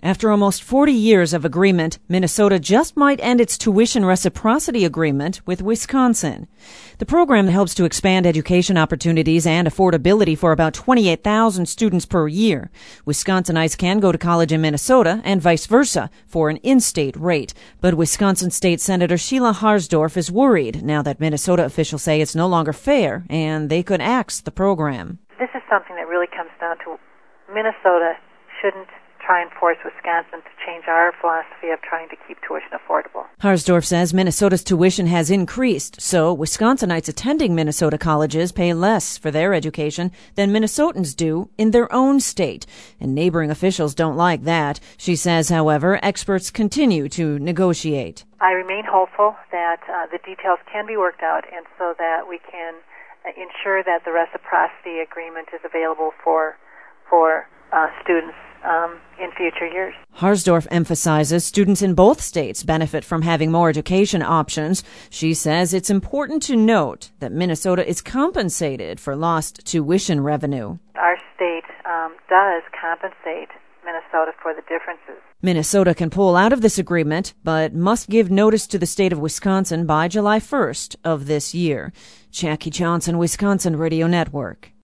After almost 40 years of agreement, Minnesota just might end its tuition reciprocity agreement with Wisconsin. The program helps to expand education opportunities and affordability for about 28,000 students per year. Wisconsinites can go to college in Minnesota and vice versa for an in-state rate. But Wisconsin State Senator Sheila Harsdorf is worried now that Minnesota officials say it's no longer fair and they could axe the program. This is something that really comes down to Minnesota shouldn't try and force Wisconsin to change our philosophy of trying to keep tuition affordable. Harsdorf says Minnesota's tuition has increased, so Wisconsinites attending Minnesota colleges pay less for their education than Minnesotans do in their own state. And neighboring officials don't like that. She says, however, experts continue to negotiate. I remain hopeful that the details can be worked out and so that we can ensure that the reciprocity agreement is available for students in future years. Harsdorf emphasizes students in both states benefit from having more education options. She says it's important to note that Minnesota is compensated for lost tuition revenue. Our state does compensate Minnesota for the differences. Minnesota can pull out of this agreement, but must give notice to the state of Wisconsin by July 1st of this year. Jackie Johnson, Wisconsin Radio Network.